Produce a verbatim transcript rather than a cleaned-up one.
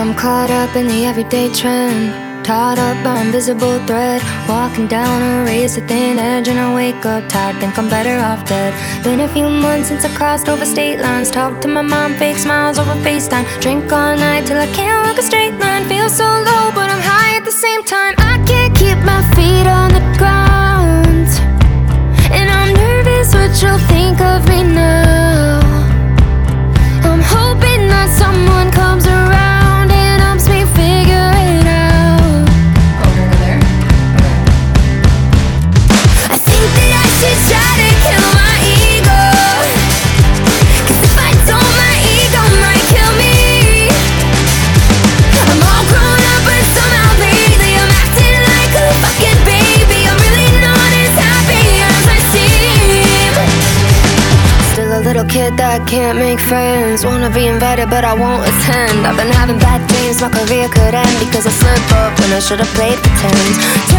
I'm caught up in the everyday trend, tied up by invisible thread, walking down a razor thin edge, and I wake up tired, think I'm better off dead. Been a few months since I crossed over state lines, talk to my mom, fake smiles over FaceTime, drink all night till I can't walk a straight line. Feel so low but I'm high at the same time. I can't keep my feet on the ground, and I'm nervous what you'll think of me now. I'm hoping that someone comes around and helps me figure it out. Over there. I think that I should try to kill my ego, 'cause if I don't, my ego might kill me. I'm all grown up but somehow lately I'm acting like a fucking baby. I'm really not as happy as I seem. Still a little kid that can't make friends, wanna be invited but I won't attend. I've been having bad dreams, my career could end because I slip up when I should've played pretend.